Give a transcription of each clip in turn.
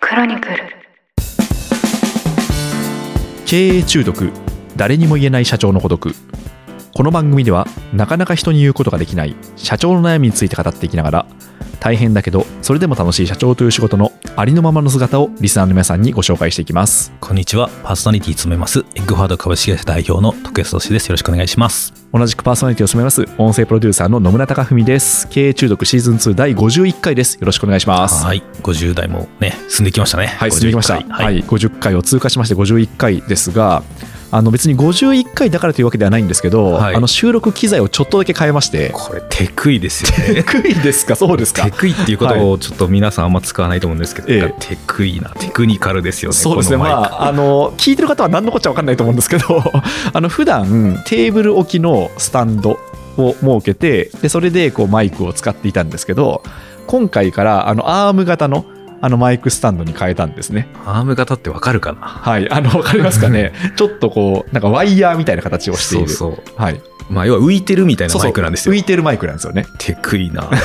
クロニクル。 経営中毒、誰にも言えない社長の孤独。この番組ではなかなか人に言うことができない社長の悩みについて語っていきながら、大変だけどそれでも楽しい社長という仕事のありのままの姿をリスナーの皆さんにご紹介していきます。 こんにちは。パーソナリティ務めますエッグファード株式会社代表の徳安俊です。よろしくお願いします。 同じくパーソナリティを務めます音声プロデューサーの野村貴文です。経営中毒シーズン2第51回です。よろしくお願いします。 はい、50代もね進んできましたね。 はい、進んできました。 はい、 50回を通過しまして51回ですが、別に51回だからというわけではないんですけど、 はい、 収録機材をちょっとだけ変えまして。 これテクイですよね。 テクイですか？そうですか。 テクイっていうことをちょっと皆さんあんま使わないと思うんですけど、テクイなテクニカルですよね。 そうですね。聞いてる方は何のこっちゃ分かんないと思うんですけど普段テーブル置きのスタンドを設けて、でそれでこうマイクを使っていたんですけど、今回からアーム型のマイクスタンドに変えたんですね。 アーム型ってわかるかな？ はい、わかりますかね。ちょっとこうなんかワイヤーみたいな形をしている。そう、はい。 まあ要は浮いてるみたいなマイクなんですよ。 浮いてるマイクなんですよね。 テクイな。で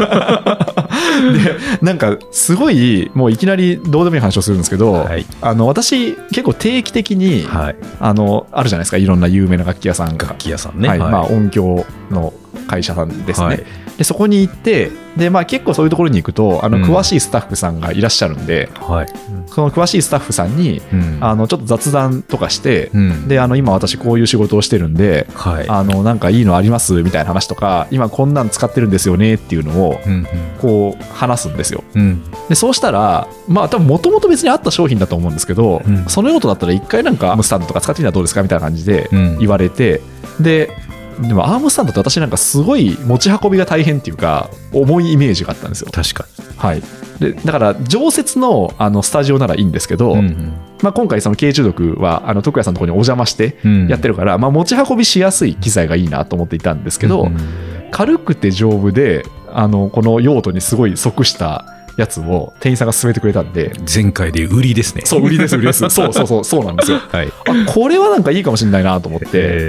なんかすごいもういきなりどうでもいい話をするんですけど、はい、私結構定期的に、はい、あるじゃないですか、いろんな有名な楽器屋さんが。 楽器屋さんね。 はい、はい、音響の会社さんですね。はい、でそこに行ってで、結構そういうところに行くと詳しいスタッフさんがいらっしゃるんで、はい、その詳しいスタッフさんに、ちょっと雑談とかして、で今私こういう仕事をしてるんで、はい、なんかいいのありますみたいな話とか、今こんなん使ってるんですよねっていうのをこう話すんですよ。でそうしたら多分もともと別にあった商品だと思うんですけど、その用途だったら一回なんかアームスタンドとか使ってみたらどうですかみたいな感じで言われて、でもアームスタンドって私なんかすごい持ち運びが大変っていうか重いイメージがあったんですよ。 確かに。 はい。でだから常設のスタジオならいいんですけど、今回その経営中毒は徳谷さんのところにお邪魔してやってるから、持ち運びしやすい機材がいいなと思っていたんですけど、軽くて丈夫でこの用途にすごい即したやつを店員さんが勧めてくれたんで、 前回で売りですね。 そう、売りですそうなんですよ。はい、これはなんかいいかもしれないなと思って、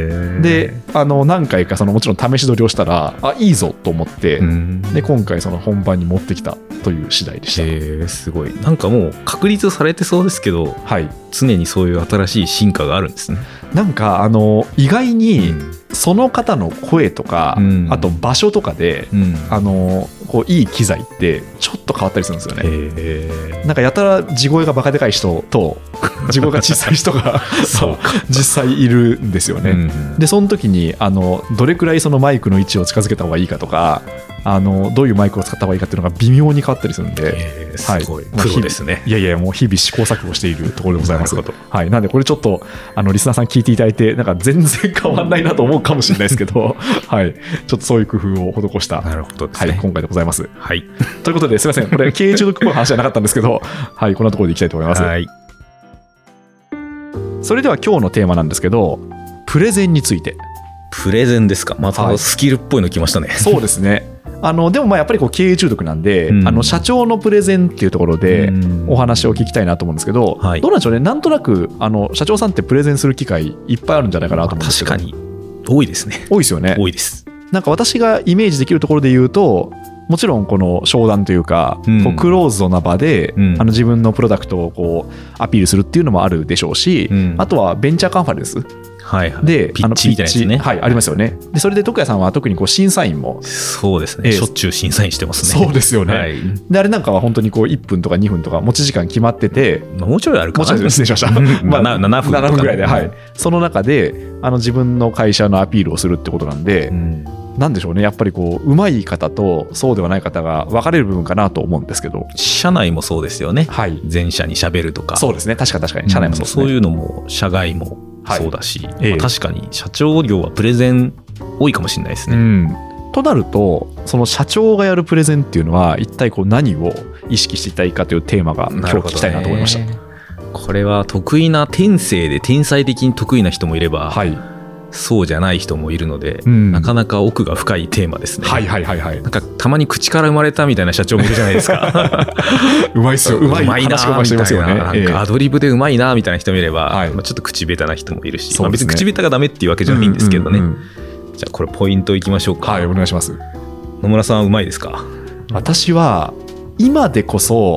で何回かもちろん試し撮りをしたらいいぞと思って、で今回その本番に持ってきたという次第でした。 すごい。なんかもう確立されてそうですけど、はい、常にそういう新しい進化があるんですね。 なんか意外にその方の声とか、あと場所とかで、こういい機材ってちょっと変わったりするんですよね。なんかやたら地声がバカでかい人と地声が小さい人が実際いるんですよね。でその時にどれくらいそのマイクの位置を近づけた方がいいかとか、どういうマイクを使った方がいいかっていうのが微妙に変わったりするんで、 すごいプロですね。 いやもう日々試行錯誤しているところでございます。はい、なんでこれちょっとリスナーさん聞いていただいて、なんか全然変わんないなと思うかもしれないですけどはい、ちょっとそういう工夫を施した、 なるほどですね、 はい、今回でございます。 はい、 ということですいません、これ経営中毒っぽい話じゃなかったんですけどはい、こんなところでいきたいと思います。はい、それでは今日のテーマなんですけど、プレゼンについて。 プレゼンですか。またスキルっぽいの来ましたね。 そうですね。でもやっぱりこう経営中毒なんで、社長のプレゼンっていうところでお話を聞きたいなと思うんですけど、どうなんでしょうね。なんとなく社長さんってプレゼンする機会いっぱいあるんじゃないかなと思うんですけど。 確かに多いですね。 多いですよね。 多いです。 なんか私がイメージできるところで言うと、もちろんこの商談というか、こうクローズドな場で、自分のプロダクトをこうアピールするっていうのもあるでしょうし、あとはベンチャーカンファレンスでピッチみたいなやつね。 はい、ありますよね。でそれで徳谷さんは特にこう審査員も。 そうですね、しょっちゅう審査員してますね。 そうですよね。はい、であれなんかは本当にこう1分とか2分とか持ち時間決まってて、 もうちょいあるかな。 もうちょい失礼しました。7分ぐらいで、はい、その中で自分の会社のアピールをするってことなんで、なんでしょうね、やっぱりこう上手い方とそうではない方が分かれる部分かなと思うんですけど、 社内もそうですよね。 はい、 全社に喋るとか。 そうですね、確かに社内もそうですね。 そういうのも社外もそうだし、確かに社長業はプレゼン多いかもしれないですね。 となると、その社長がやるプレゼンっていうのは一体こう何を意識していたいかというテーマが今日聞きたいなと思いました。 これは得意な天性で天才的に得意な人もいれば、はい、そうじゃない人もいるので、なかなか奥が深いテーマですね。 はいはいはいはい。 なんかたまに口から生まれたみたいな社長もいるじゃないですか。 うまいっすよ。うまいなみたいな。 なんかアドリブでうまいなみたいな人もいれば、ちょっと口下手な人もいるし、別に口下手がダメっていうわけじゃないんですけどね。じゃあこれポイントいきましょうか。 はい、お願いします。 野村さんはうまいですか？ 私は今でこそ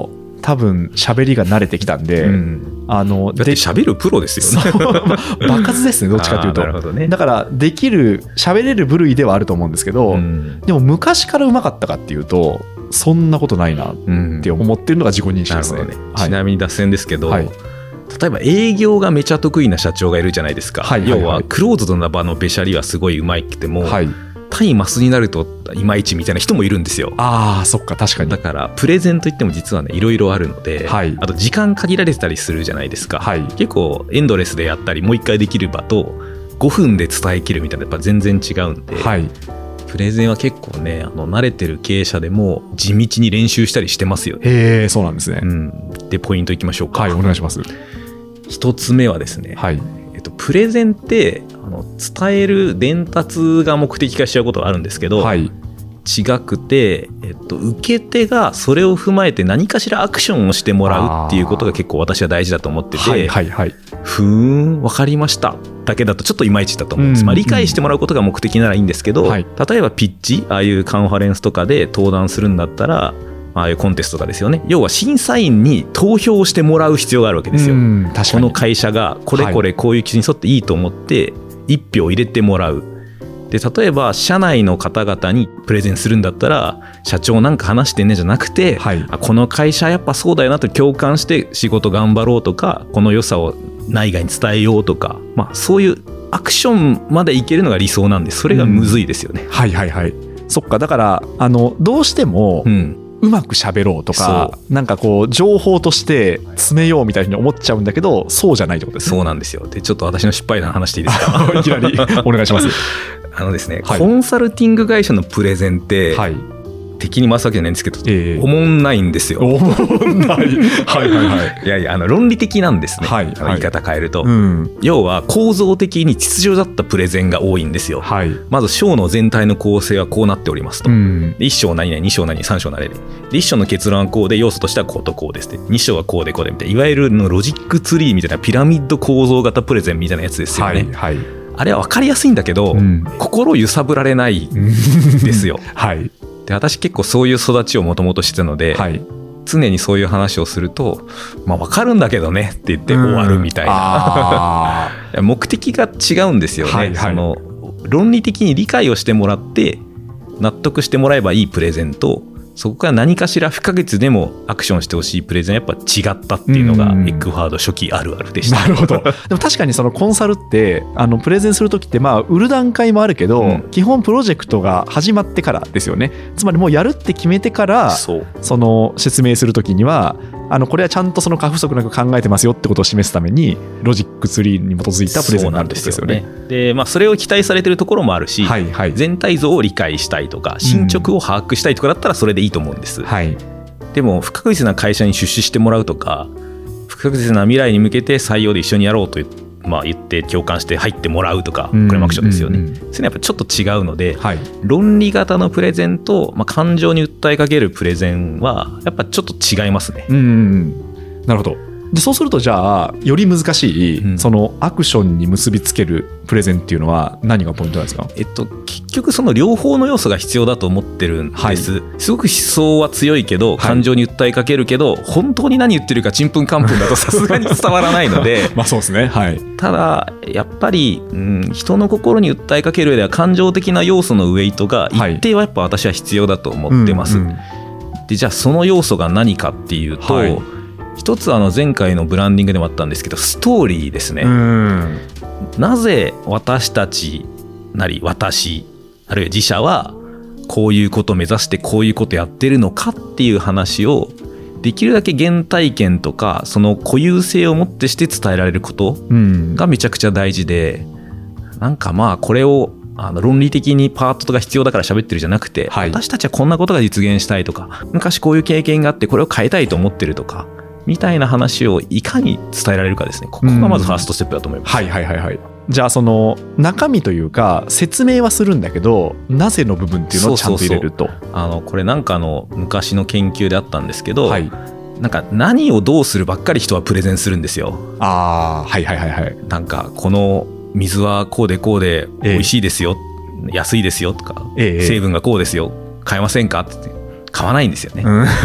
多分喋りが慣れてきたんで、だって喋るプロですよね。 場数ですね、どっちかというと。 なるほどね。 だから喋れる部類ではあると思うんですけど、でも昔からうまかったかっていうとそんなことないなって思ってるのが自己認識ですね。 ちなみに脱線ですけど、例えば営業がめちゃ得意な社長がいるじゃないですか。要はクローズドな場のべしゃりはすごいうまいくても、対マスになるといまいちみたいな人もいるんですよ。 そっか、確かに。 だからプレゼンといっても実はねいろいろあるので、あと時間限られてたりするじゃないですか。結構エンドレスでやったりもう一回できる場と5分で伝えきるみたいなやっぱ全然違うんで、プレゼンは結構ね慣れてる経営者でも地道に練習したりしてますよね。 へえ、そうなんですね。 でポイントいきましょうか。 お願いします。 一つ目はですね、プレゼンって伝える伝達が目的化しちゃうことがあるんですけど、違くて、受け手がそれを踏まえて何かしらアクションをしてもらうっていうことが結構私は大事だと思ってて、分かりましただけだとちょっといまいちだと思うんです。理解してもらうことが目的ならいいんですけど、例えばピッチ、ああいうカンファレンスとかで登壇するんだったら、ああいうコンテストとかですよね。要は審査員に投票してもらう必要があるわけですよ。この会社がこれこれこういう基準に沿っていいと思って1票入れてもらう。で例えば社内の方々にプレゼンするんだったら、社長なんか話してねじゃなくて、この会社やっぱそうだよなと共感して仕事頑張ろうとか、この良さを内外に伝えようとか、そういうアクションまでいけるのが理想なんで、それがむずいですよね。 そっか。だからどうしても、うまく喋ろうとか、なんかこう情報として詰めようみたいに思っちゃうんだけど、そうじゃないってことですね。 そうなんですよ。でちょっと私の失敗談話していいですか。 いきなりお願いします。 ですね、コンサルティング会社のプレゼンって、敵に回すわけじゃないんですけど、おもんないんですよ。おもんない。いやいや論理的なんですね。言い方変えると、要は構造的に秩序だったプレゼンが多いんですよ。まず章の全体の構成はこうなっておりますと。1章何々、2章何々、3章何々で、1章の結論はこうで、要素としてはこうとこうですって、2章はこうでこうでみたいな、いわゆるのロジックツリーみたいなピラミッド構造型プレゼンみたいなやつですよね。あれは分かりやすいんだけど、心揺さぶられないですよ。で私結構そういう育ちをもともとしてたので、常にそういう話をすると、分かるんだけどねって言って終わるみたいな。目的が違うんですよね。その論理的に理解をしてもらって納得してもらえばいいプレゼンと、そこから何かしら不可欠でもアクションしてほしいプレゼンやっぱ違ったっていうのがエッグファード初期あるあるでした。 なるほど。でも確かにそのコンサルってプレゼンする時って売る段階もあるけど、基本プロジェクトが始まってからですよね。つまりもうやるって決めてからその説明する時にはこれはちゃんとその過不足なく考えてますよってことを示すためにロジックツリーに基づいたプレゼンになるんですよね。 で、それを期待されてるところもあるし、全体像を理解したいとか進捗を把握したいとかだったらそれでいいと思うんです。でも不確実な会社に出資してもらうとか、不確実な未来に向けて採用で一緒にやろうと言って共感して入ってもらうとか、これもアクションですよね。それはやっぱちょっと違うので、論理型のプレゼンと、感情に訴えかけるプレゼンはやっぱちょっと違いますね。 なるほど。でそうするとじゃあより難しい、そのアクションに結びつけるプレゼンっていうのは何がポイントなんですか？ 結局その両方の要素が必要だと思ってるんです。すごく思想は強いけど感情に訴えかけるけど、本当に何言ってるかちんぷんかんぷんだとさすがに伝わらないのでそうですね。 ただやっぱり、人の心に訴えかける上では感情的な要素のウェイトが一定はやっぱ私は必要だと思ってます。でじゃあその要素が何かっていうと、一つ前回のブランディングでもあったんですけど、ストーリーですね。なぜ私たちなり私あるいは自社はこういうことを目指してこういうことやってるのかっていう話をできるだけ原体験とかその固有性をもってして伝えられることがめちゃくちゃ大事で、なんかこれを論理的にパートが必要だから喋ってるじゃなくて、私たちはこんなことが実現したいとか、昔こういう経験があってこれを変えたいと思ってるとかみたいな話をいかに伝えられるかですね。ここがまずファーストステップだと思います。 じゃあその中身というか説明はするんだけど、なぜの部分っていうのをちゃんと入れると。 これなんか昔の研究であったんですけど、なんか何をどうするばっかり人はプレゼンするんですよ。なんかこの水はこうでこうで美味しいですよ、安いですよとか、成分がこうですよ、買えませんかって言って買わないんですよね。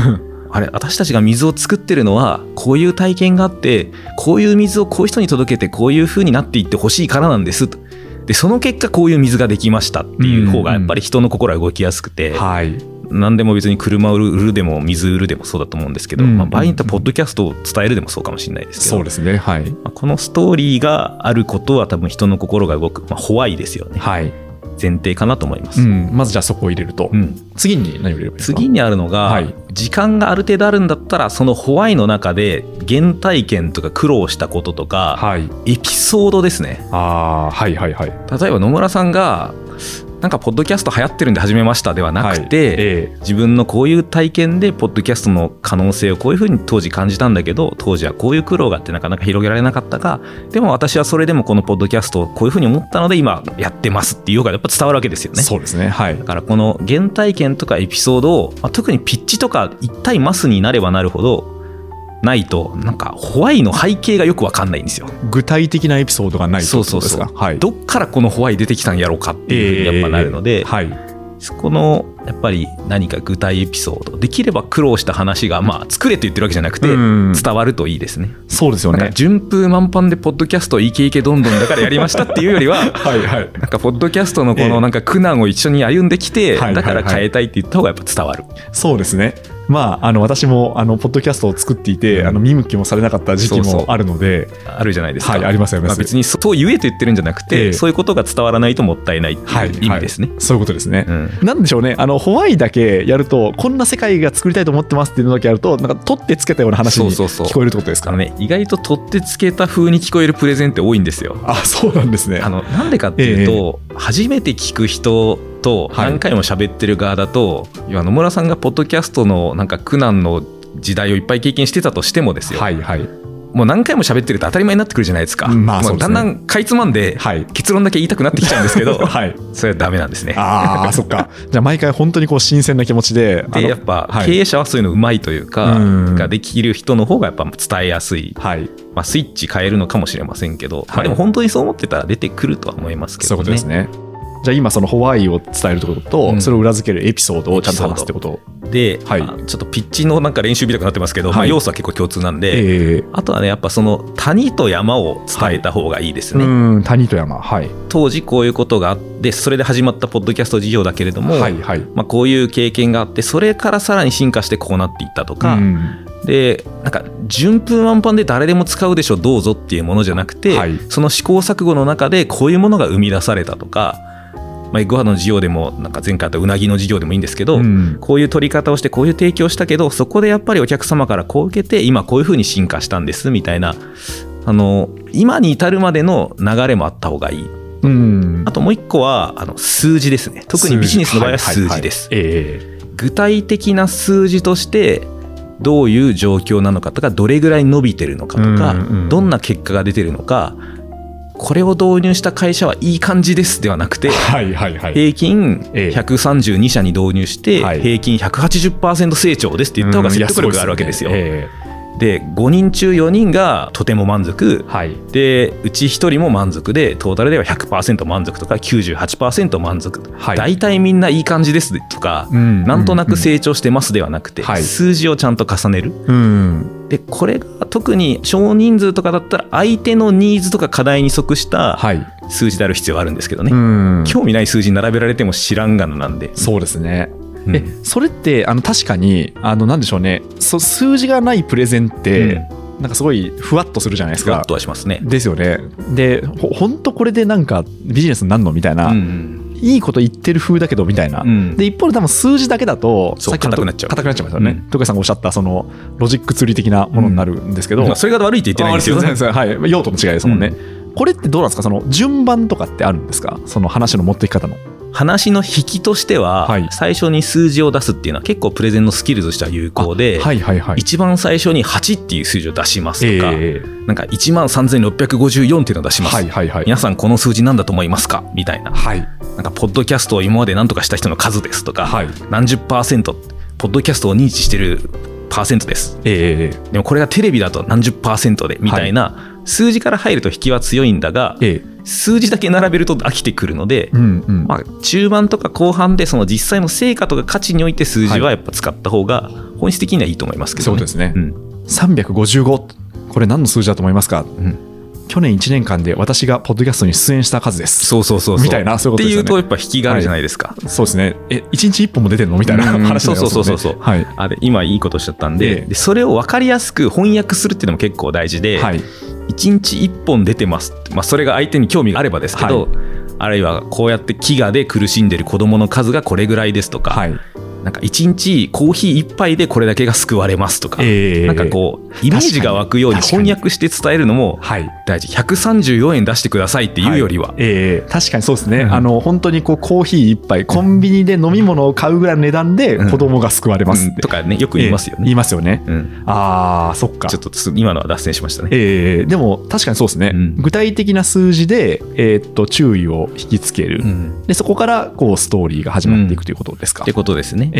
あれ私たちが水を作ってるのはこういう体験があってこういう水をこういう人に届けてこういう風になっていってほしいからなんですと。でその結果こういう水ができましたっていう方がやっぱり人の心は動きやすくて、はい、何でも別に車を売るでも水売るでもそうだと思うんですけど、場合によってはポッドキャストを伝えるでもそうかもしれないですけど、 そうですね、はい、 このストーリーがあることは多分人の心が動く、ホワイですよね、はい、前提かなと思います、 まずじゃあそこを入れると、次に何を入れればいいですか？ 次にあるのが、はい、時間がある程度あるんだったらそのホワイの中で原体験とか苦労したこととか、はい、エピソードですね。 はいはいはい。 例えば野村さんがなんかポッドキャスト流行ってるんで始めましたではなくて、自分のこういう体験でポッドキャストの可能性をこういうふうに当時感じたんだけど当時はこういう苦労があってなかなか広げられなかったがでも私はそれでもこのポッドキャストをこういうふうに思ったので今やってますっていうのがやっぱ伝わるわけですよね。 そうですね、はい、 だからこの原体験とかエピソードを、特にピッチとか1対マスになればなるほどないとなんかホワイの背景がよく分かんないんですよ。 具体的なエピソードがないということですか？ そう、はい、どっからこのホワイ出てきたんやろうかっていうふうにやっぱなるので、はい、そこのやっぱり何か具体エピソードできれば苦労した話が作れって言ってるわけじゃなくて伝わるといいですね。 そうですよね。 順風満帆でポッドキャストイケイケどんどんだからやりましたっていうよりははい、はい、なんかポッドキャストのこのなんか苦難を一緒に歩んできて、だから変えたいって言った方がやっぱ伝わる。 そうですね。私もポッドキャストを作っていて見向きもされなかった時期もあるので、 あるじゃないですか。 はい、ありますあります。 別にそう言えと言ってるんじゃなくて、そういうことが伝わらないともったいないっていう意味ですね。 はいはい、そういうことですね。なんでしょうね、ホワイだけやるとこんな世界が作りたいと思ってますっていうのだけやるとなんか取ってつけたような話に聞こえるってことですか？ 意外と取ってつけた風に聞こえるプレゼンって多いんですよ。 そうなんですね。 なんでかっていうと、初めて聞く人と何回も喋ってる側だと、野村さんがポッドキャストのなんか苦難の時代をいっぱい経験してたとしてもですよ、はいはい、もう何回も喋ってると当たり前になってくるじゃないですか。そうですね、だんだんかいつまんで結論だけ言いたくなってきちゃうんですけど、はい、それはダメなんですね。 そっか。じゃあ毎回本当にこう新鮮な気持ちでやっぱ経営者はそういうのうまいというか、ができる人の方がやっぱ伝えやすい、はい、スイッチ変えるのかもしれませんけど、でも本当にそう思ってたら出てくるとは思いますけどね。 そういうことですね。じゃあ今そのホワイを伝えるってことと、それを裏付けるエピソードをちゃんと話すってことで、はい、ちょっとピッチのなんか練習みたくなってますけど、要素は結構共通なんで、あとはねやっぱその谷と山を伝えた方がいいですね。 谷と山、はい、 当時こういうことがあってそれで始まったポッドキャスト事業だけれども、はいはい、こういう経験があってそれからさらに進化してこうなっていったとか、でなんか順風満帆で誰でも使うでしょどうぞっていうものじゃなくて、はい、その試行錯誤の中でこういうものが生み出されたとか、エッグファーの事業でもなんか前回あったうなぎの事業でもいいんですけど、こういう取り方をしてこういう提供したけどそこでやっぱりお客様からこう受けて今こういうふうに進化したんですみたいな今に至るまでの流れもあった方がいい。あともう一個は数字ですね。特にビジネスの場合は数字です。具体的な数字としてどういう状況なのかとかどれぐらい伸びてるのかとか、どんな結果が出てるのか、これを導入した会社はいい感じですではなくて、平均132社に導入して平均 180% 成長ですって言った方が説得力があるわけですよ。で5人中4人がとても満足、でうち1人も満足でトータルでは 100% 満足とか 98% 満足、大体みんないい感じですとか、なんとなく成長してますではなくて、数字をちゃんと重ねる。でこれが特に少人数とかだったら相手のニーズとか課題に即した数字である必要があるんですけどね、興味ない数字に並べられても知らんがななんで。 そうですね。それって確かになんでしょうね、数字がないプレゼンって、なんかすごいふわっとするじゃないですか。 ふわっとはしますね。 ですよね。で本当これでなんかビジネスになるのみたいな、いいこと言ってる風だけどみたいな、で一方で多分数字だけだとさっきの硬くなっちゃいますよね。徳谷さんがおっしゃったそのロジックツリー的なものになるんですけど、 それが悪いって言ってないんですよね。 はい、用途の違いですもんね。これってどうなんですか、その順番とかってあるんですか、その話の持っていき方の。 話の引きとしては、最初に数字を出すっていうのは結構プレゼンのスキルとしては有効で、一番最初に8っていう数字を出しますとか、なんか 13,654 っていうのを出します、皆さんこの数字なんだと思いますかみたいな、なんかポッドキャストを今まで何とかした人の数ですとか、何十%ポッドキャストを認知してるパーセントです、でもこれがテレビだと何十%でみたいな、数字から入ると引きは強いんだが、 数字だけ並べると飽きてくるので、まあ、中盤とか後半でその実際の成果とか価値において数字はやっぱ使った方が本質的にはいいと思いますけどね。 そうですね、355、これ何の数字だと思いますか？去年1年間で私がポッドキャストに出演した数です。 そうみたいな、そういうことですよね。 っていうとやっぱ引きがあるじゃないですか。 そうですね。1日1本も出てるのみたいな話になりますよね。 そう、あれ今いいことしちゃったんで、それを分かりやすく翻訳するっていうのも結構大事で、1日1本出てます、まあ、それが相手に興味があればですけど、あるいはこうやって飢餓で苦しんでる子どもの数がこれぐらいですとか、なんか1日コーヒー1杯でこれだけが救われますとか、なんかこうイメージが湧くように翻訳して伝えるのも大事。134円出してくださいっていうよりは、 確かにそうですね、本当にこうコーヒー1杯コンビニで飲み物を買うぐらいの値段で子供が救われますって、 とかね、よく言いますよね。 言いますよね、ああそっか。 ちょっと今のは脱線しましたね。 でも確かにそうですね、具体的な数字で、注意を引きつける、でそこからこうストーリーが始まっていくということですか？ ってことですね。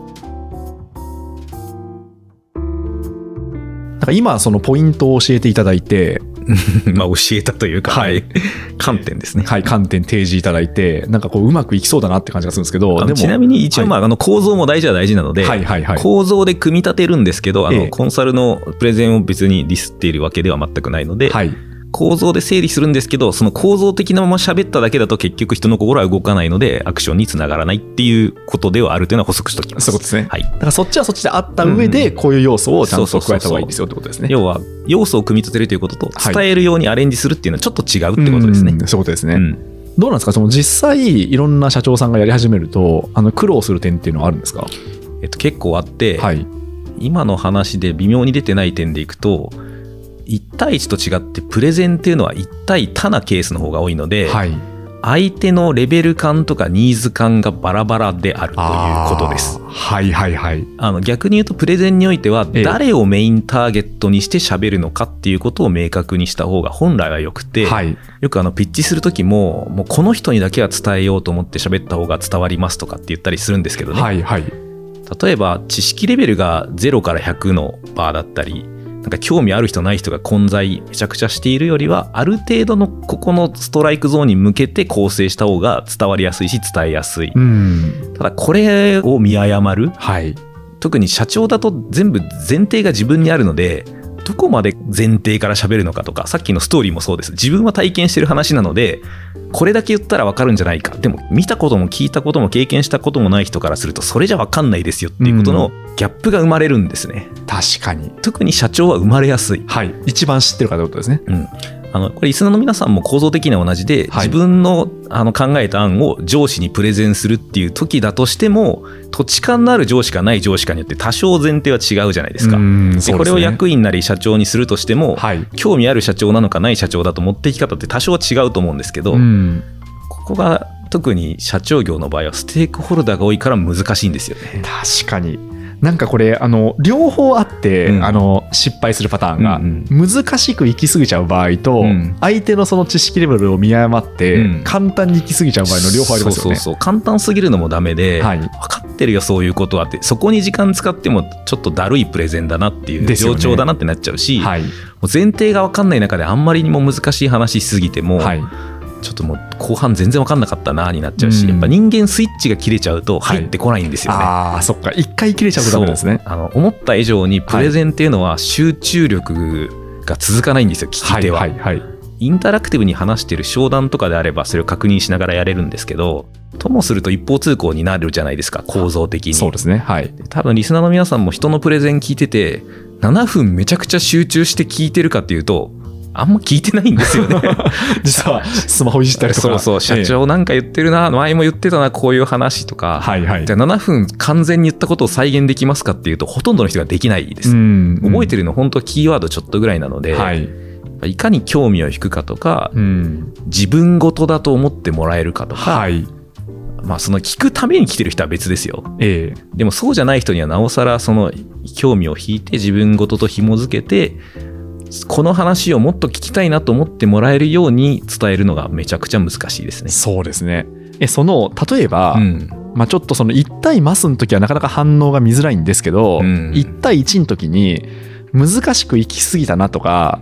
なんか今そのポイントを教えていただいてまあ教えたというか、観点ですね。 観点提示いただいて、なんかこううまくいきそうだなって感じがするんですけど、でもちなみに一応構造も大事は大事なので、構造で組み立てるんですけど、コンサルのプレゼンを別にディスっているわけでは全くないので、構造で整理するんですけど、その構造的なまま喋っただけだと結局人の心は動かないのでアクションにつながらないっていうことではあるというのは補足しておきます。 そういうことですね。だからそっちはそっちであった上でこういう要素をちゃんと加えた方がいいですよってことですね。 要は要素を組み立てるということと伝えるようにアレンジするっていうのはちょっと違うってことですね。 そういうことですね。どうなんですか、その実際いろんな社長さんがやり始めると苦労する点っていうのはあるんですか？ 結構あって、今の話で微妙に出てない点でいくと、1対1と違ってプレゼンっていうのは1対多なケースの方が多いので、相手のレベル感とかニーズ感がバラバラであるということです。逆に言うとプレゼンにおいては誰をメインターゲットにして喋るのかっていうことを明確にした方が本来はよくて、よくピッチする時ももうこの人にだけは伝えようと思って喋った方が伝わりますとかって言ったりするんですけどね、例えば知識レベルが0から100のバーだったり、なんか興味ある人ない人が混在めちゃくちゃしているよりは、ある程度のここのストライクゾーンに向けて構成した方が伝わりやすいし伝えやすい。ただこれを見誤る、特に社長だと全部前提が自分にあるので、どこまで前提から喋るのかとか、さっきのストーリーもそうです。自分は体験してる話なのでこれだけ言ったら分かるんじゃないか、でも見たことも聞いたことも経験したこともない人からするとそれじゃ分かんないですよっていうことのギャップが生まれるんですね。 確かに。 特に社長は生まれやすい、 一番知ってるかということですね。 これリスナーの皆さんも構造的には同じで、自分の考えた案を上司にプレゼンするっていう時だとしても、土地勘のある上司かない上司かによって多少前提は違うじゃないですか。でこれを役員なり社長にするとしても、興味ある社長なのかない社長だと持っていき方って多少は違うと思うんですけど、ここが特に社長業の場合はステークホルダーが多いから難しいんですよね。 確かに。なんかこれ両方あって、失敗するパターンが、難しく行き過ぎちゃう場合と、相手のその知識レベルを見誤って、簡単に行き過ぎちゃう場合の両方ありますよね。 簡単すぎるのもダメで、分かってるよそういうことはって、そこに時間使ってもちょっとだるいプレゼンだなっていう、冗長だなってなっちゃうし、もう前提が分かんない中であんまりにも難しい話しすぎても、ちょっともう後半全然分かんなかったなになっちゃうし、やっぱ人間スイッチが切れちゃうと入ってこないんですよね。 そっか、一回切れちゃうとダメですね。 思った以上にプレゼンっていうのは集中力が続かないんですよ、聞き手は。インタラクティブに話してる商談とかであればそれを確認しながらやれるんですけど、ともすると一方通行になるじゃないですか、構造的に。 そうですね。 多分リスナーの皆さんも人のプレゼン聞いてて7分めちゃくちゃ集中して聞いてるかっていうとあんま聞いてないんですよね実はスマホいじったりとか。 社長なんか言ってるな、前も言ってたなこういう話とか、じゃあ7分完全に言ったことを再現できますかっていうとほとんどの人ができないです。覚えてるの本当キーワードちょっとぐらいなので、いかに興味を引くかとか、自分事だと思ってもらえるかとか、その聞くために来てる人は別ですよ、でもそうじゃない人にはなおさらその興味を引いて自分事と紐づけて、この話をもっと聞きたいなと思ってもらえるように伝えるのがめちゃくちゃ難しいですね。 そうですね。例えば、ちょっとその1対マスの時はなかなか反応が見づらいんですけど、1対1の時に難しく行き過ぎたなとかち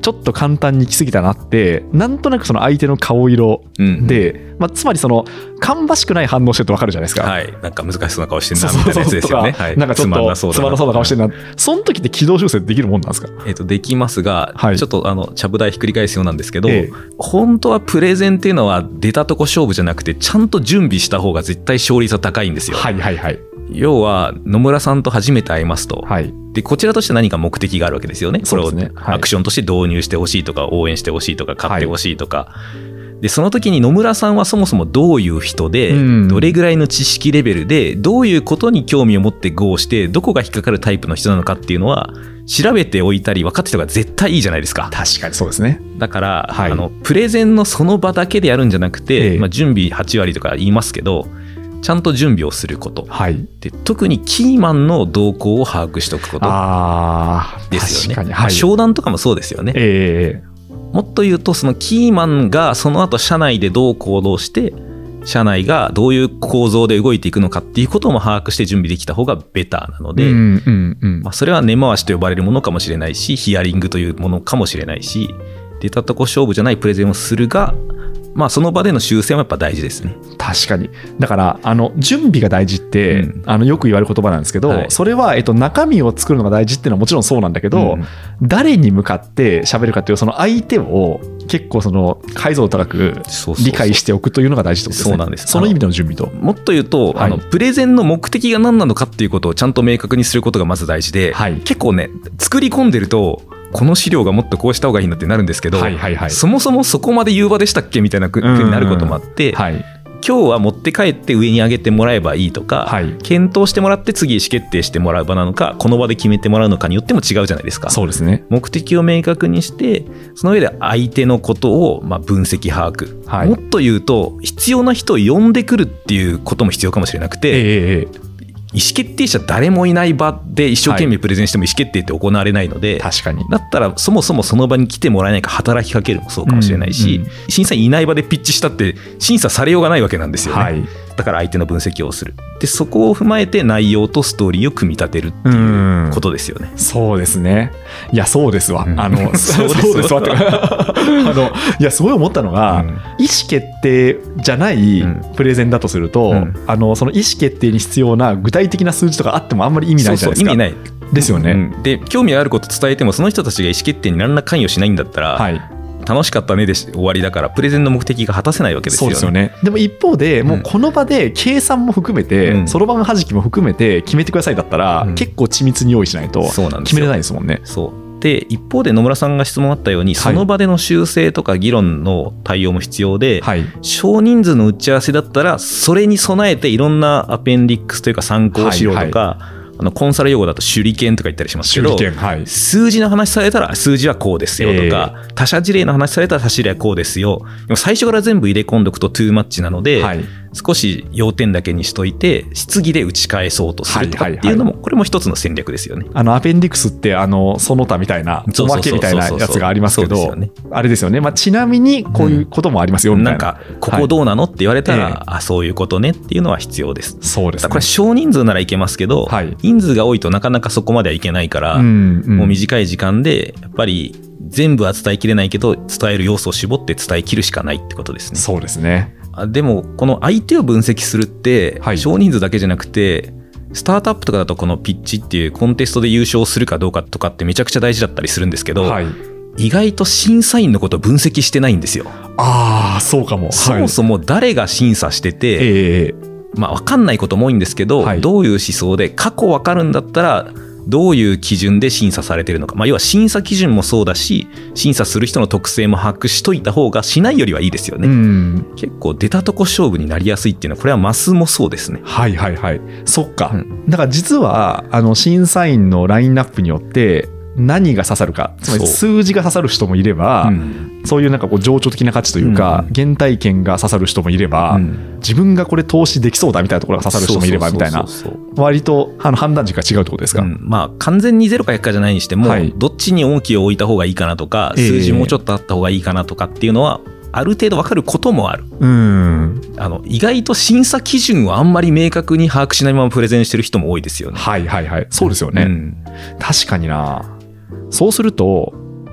ちょっと簡単に行き過ぎたなって、なんとなくその相手の顔色で、つまりその芳しくない反応してると分かるじゃないですか。 はい、なんか難しそうな顔してるなみたいなやつですよね。 なんかちょっとつまんなそうな顔してるな。その時って軌道修正できるもんなんですか？ できますが、ちょっとちゃぶ台ひっくり返すようなんですけど、本当はプレゼンっていうのは出たとこ勝負じゃなくて、ちゃんと準備した方が絶対勝率は高いんですよ。 はいはいはい。 要は野村さんと初めて会いますと、でこちらとして何か目的があるわけですよね。これをアクションとして導入してほしいとか、応援してほしいとか、買ってほしいとか、でその時に野村さんはそもそもどういう人で、どれぐらいの知識レベルで、どういうことに興味を持って GO して、どこが引っかかるタイプの人なのかっていうのは調べておいたり分かってた方が絶対いいじゃないですか。 確かにそうですね。 だから、プレゼンのその場だけでやるんじゃなくて、準備8割とか言いますけど、ちゃんと準備をすること、で特にキーマンの動向を把握しておくことですよね。確かに、商談とかもそうですよね。もっと言うと、そのキーマンがその後社内でどう行動して、社内がどういう構造で動いていくのかっていうことも把握して準備できた方がベターなので、それは根回しと呼ばれるものかもしれないし、ヒアリングというものかもしれないし、出たとこ勝負じゃないプレゼンをするが、その場での修正もやっぱ大事ですね。 確かに。だから準備が大事って、よく言われる言葉なんですけど、それは、中身を作るのが大事っていうのはもちろんそうなんだけど、誰に向かって喋るかっていうその相手を結構その解像度高く理解しておくというのが大事ってことですね。 そうなんです。 その意味での準備と。 もっと言うと、プレゼンの目的が何なのかっていうことをちゃんと明確にすることがまず大事で、結構ね、作り込んでると、この資料がもっとこうした方がいいなってなるんですけど、そもそもそこまで言う場でしたっけみたいな風になることもあって、今日は持って帰って上に上げてもらえばいいとか、検討してもらって次意思決定してもらう場なのか、この場で決めてもらうのかによっても違うじゃないですか。 そうですね。 目的を明確にして、その上で相手のことを分析把握、もっと言うと必要な人を呼んでくるっていうことも必要かもしれなくて、意思決定者誰もいない場で一生懸命プレゼンしても意思決定って行われないので、 確かに。 だったらそもそもその場に来てもらえないか働きかけるもそうかもしれないし、審査員いない場でピッチしたって審査されようがないわけなんですよね。だから相手の分析をする。でそこを踏まえて内容とストーリーを組み立てるっていうことですよね。 そうですね。いやそうですわ。そうですわ。いやすごい思ったのが、意思決定じゃないプレゼンだとすると、その意思決定に必要な具体的な数字とかあってもあんまり意味ないじゃないですか。 意味ないですよね。 で興味あること伝えてもその人たちが意思決定に何ら関与しないんだったら、楽しかったねで終わりだからプレゼンの目的が果たせないわけですよね。 そうですよね。でも一方でもうこの場で計算も含めてそろばんはじきも含めて決めてくださいだったら、結構緻密に用意しないと決めれないですもんね。 で一方で野村さんが質問あったように、その場での修正とか議論の対応も必要で、少人数の打ち合わせだったらそれに備えていろんなアペンディックスというか参考資料とか、コンサル用語だと手裏剣とか言ったりしますけど、数字の話されたら数字はこうですよとか、他者事例の話されたら他者事例はこうですよ。でも最初から全部入れ込んでおくとトゥーマッチなので、少し要点だけにしといて質疑で打ち返そうとするとかっていうのも、これも一つの戦略ですよね。 アペンディクスってその他みたいなおまけみたいなやつがありますけど、あれですよね。ちなみにこういうこともありますよみたいな。 なんかここどうなのって言われたら、あそういうことねっていうのは必要です。 そうですね。 これ少人数ならいけますけど、人数が多いとなかなかそこまではいけないから、もう短い時間でやっぱり全部は伝えきれないけど伝える要素を絞って伝えきるしかないってことですね。 そうですね。 でもこの相手を分析するって少人数だけじゃなくて、スタートアップとかだとこのピッチっていうコンテストで優勝するかどうかとかってめちゃくちゃ大事だったりするんですけど、意外と審査員のことを分析してないんですよ。 そうかも。 そもそも誰が審査してて、分かんないことも多いんですけど、どういう思想で過去分かるんだったらどういう基準で審査されているのか、要は審査基準もそうだし審査する人の特性も把握しといた方がしないよりはいいですよね。結構出たとこ勝負になりやすいっていうのはこれはマスもそうですね。 そっか、だから実は審査員のラインナップによって何が刺さるか、つまり数字が刺さる人もいれば、そういうなんかこう情緒的な価値というか、原体験が刺さる人もいれば、自分がこれ投資できそうだみたいなところが刺さる人もいればみたいな、割と判断軸が違うってことですか。 完全に0か100かじゃないにしても、どっちに重きを置いた方がいいかなとか、数字もうちょっとあった方がいいかなとかっていうのはある程度分かることもある。意外と審査基準をあんまり明確に把握しないままプレゼンしてる人も多いですよね。 そうですよね。確かにな。そうすると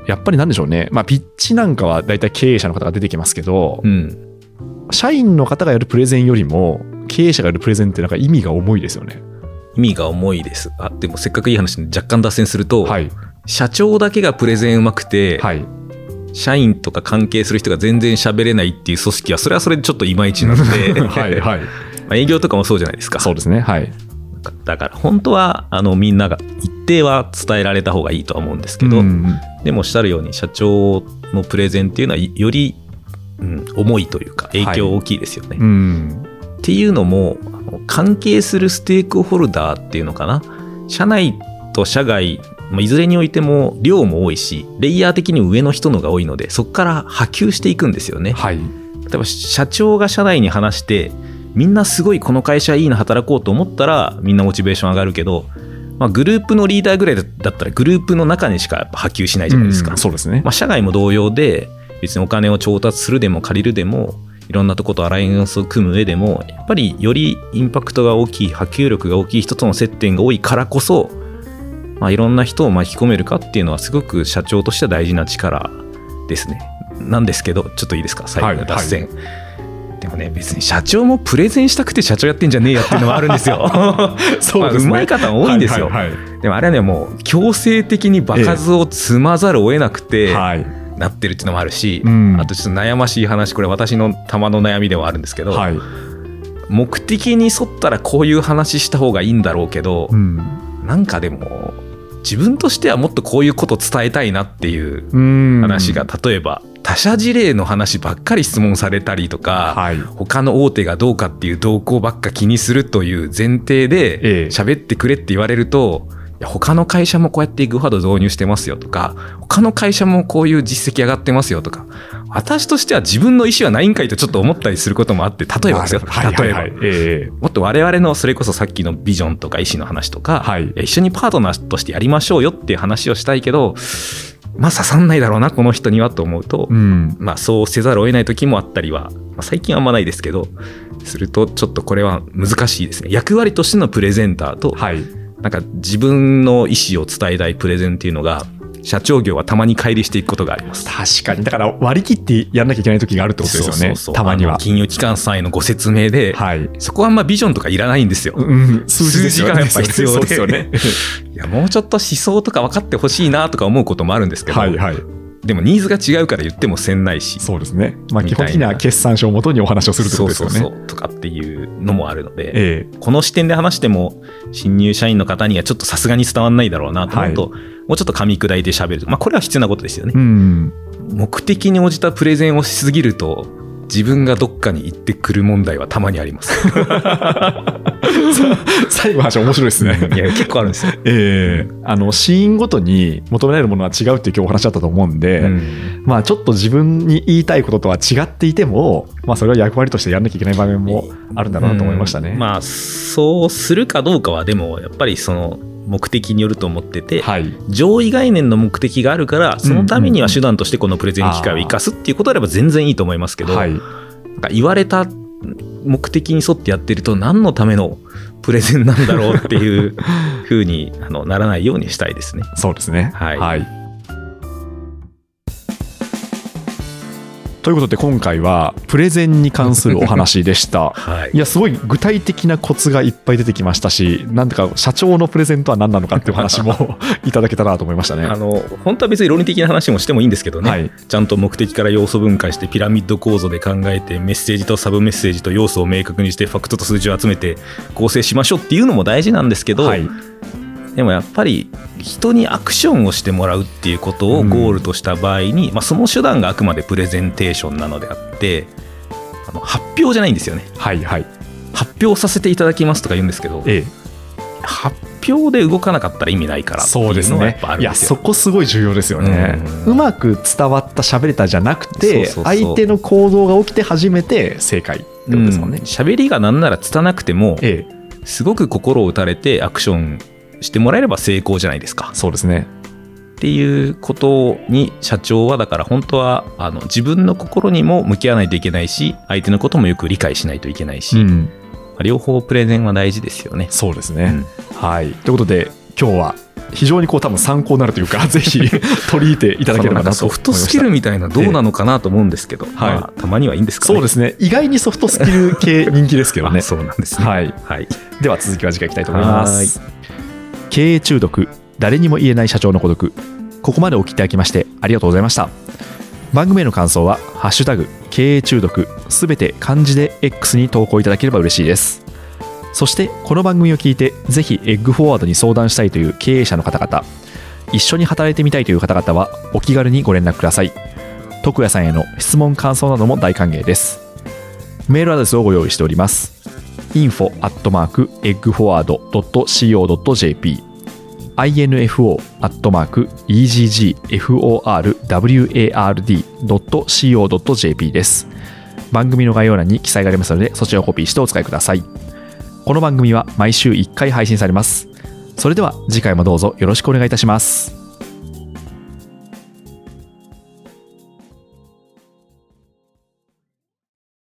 やっぱりなんでしょうね、ピッチなんかはだいたい経営者の方が出てきますけど、社員の方がやるプレゼンよりも経営者がやるプレゼンってなんか意味が重いですよね。 意味が重いです。でもせっかくいい話で若干脱線すると、社長だけがプレゼンうまくて、社員とか関係する人が全然喋れないっていう組織はそれはそれでちょっといまいちなので営業とかもそうじゃないですか。 そうですね。 だから本当はみんなが一定は伝えられた方がいいとは思うんですけど、でもおっしゃるように社長のプレゼンっていうのはより、重いというか影響大きいですよね。っていうのも関係するステークホルダーっていうのかな、社内と社外いずれにおいても量も多いしレイヤー的に上の人のが多いので、そこから波及していくんですよね。例えば社長が社内に話してみんなすごいこの会社いいな働こうと思ったらみんなモチベーション上がるけど、グループのリーダーぐらいだったらグループの中にしかやっぱ波及しないじゃないですか。 そうですね。 社外も同様で別にお金を調達するでも借りるでもいろんなとことアライアンスを組む上でもやっぱりよりインパクトが大きい波及力が大きい人との接点が多いからこそ、いろんな人を巻き込めるかっていうのはすごく社長としては大事な力ですね。なんですけどちょっといいですか、最後の脱線、でもね別に社長もプレゼンしたくて社長やってんじゃねえやっていうのはあるんですよ。そうですね。うまい方多いんですよ。でもあれはねもう強制的に場数を積まざるを得なくて、なってるっていうのもあるし、あとちょっと悩ましい話、これ私のたまの悩みではあるんですけど、目的に沿ったらこういう話した方がいいんだろうけど、なんかでも自分としてはもっとこういうこと伝えたいなっていう話が、例えば他社事例の話ばっかり質問されたりとか、他の大手がどうかっていう動向ばっか気にするという前提で喋ってくれって言われると、他の会社もこうやってグファド導入してますよとか、他の会社もこういう実績上がってますよとか、私としては自分の意思はないんかいとちょっと思ったりすることもあって、例えばですよ、例えばもっと我々のそれこそさっきのビジョンとか意思の話とか、一緒にパートナーとしてやりましょうよっていう話をしたいけど、刺さんないだろうなこの人にはと思うと、そうせざるを得ない時もあったりは、最近はあんまないですけどすると、ちょっとこれは難しいですね。役割としてのプレゼンターと、なんか自分の意思を伝えたいプレゼンっていうのが社長業はたまに乖離していくことがあります。 確かに。だから割り切ってやんなきゃいけない時があるってことですよね。たまには金融機関さんへのご説明で、そこはビジョンとかいらないんですよ。数字がやっぱ必要ですよね。いやもうちょっと思想とか分かってほしいなとか思うこともあるんですけど、でもニーズが違うから言ってもせんないし。 そうですね。基本的には決算書をもとにお話をするってことですよね。 そうとかっていうのもあるので、この視点で話しても新入社員の方にはちょっとさすがに伝わんないだろうなと思うと、もうちょっと噛み砕いて喋る。これは必要なことですよね。目的に応じたプレゼンをしすぎると自分がどっかに行ってくる問題はたまにあります。 最後の話面白いですね。 いや結構あるんですよ。 シーンごとに求められるものは違うっていう今日お話だったと思うんで、ちょっと自分に言いたいこととは違っていても、それは役割としてやんなきゃいけない場面もあるんだろうなと思いましたね。 そうするかどうかはでもやっぱりその目的によると思ってて、上位概念の目的があるからそのためには手段としてこのプレゼン機会を生かすっていうことであれば全然いいと思いますけど、なんか言われた目的に沿ってやってると何のためのプレゼンなんだろうっていう風にならないようにしたいですね。 そうですね。ということで今回はプレゼンに関するお話でした。いやすごい具体的なコツがいっぱい出てきましたし、なんだか社長のプレゼンとは何なのかっていう話もいただけたらと思いましたね。 本当は別に論理的な話もしてもいいんですけどね、ちゃんと目的から要素分解してピラミッド構造で考えてメッセージとサブメッセージと要素を明確にしてファクトと数字を集めて構成しましょうっていうのも大事なんですけど、でもやっぱり人にアクションをしてもらうっていうことをゴールとした場合に、その手段があくまでプレゼンテーションなのであって発表じゃないんですよね。発表させていただきますとか言うんですけど、発表で動かなかったら意味ないからっていうのがやっぱあるんですよ。 いやそこすごい重要ですよね。うまく伝わった喋れたじゃなくて、相手の行動が起きて初めて正解ってことですもんね。 喋りがなんなら拙なくても、すごく心を打たれてアクションしてもらえれば成功じゃないですか。 そうですね。 っていうことに社長はだから本当は自分の心にも向き合わないといけないし、相手のこともよく理解しないといけないし、両方プレゼンは大事ですよね。 そうですね。ということで今日は非常にこう多分参考になるというかぜひ取り入れていただければなとソフトスキルみたいなどうなのかなと思うんですけど、まあ、たまにはいいんですかね。 そうですね、意外にソフトスキル系人気ですけどねそうなんですね、はいはい、 では続きは次回いきたいと思います。経営中毒、誰にも言えない社長の孤独。ここまでお聞きいただきましてありがとうございました。番組への感想はハッシュタグ経営中毒すべて漢字で X に投稿いただければ嬉しいです。そしてこの番組を聞いてぜひエッグフォワードに相談したいという経営者の方々、一緒に働いてみたいという方々はお気軽にご連絡ください。徳谷さんへの質問感想なども大歓迎です。メールアドレスをご用意しております。info@eggforward.co.jp info@eggforward.co.jp です。番組の概要欄に記載がありますのでそちらをコピーしてお使いください。この番組は毎週1回配信されます。それでは次回もどうぞよろしくお願いいたします。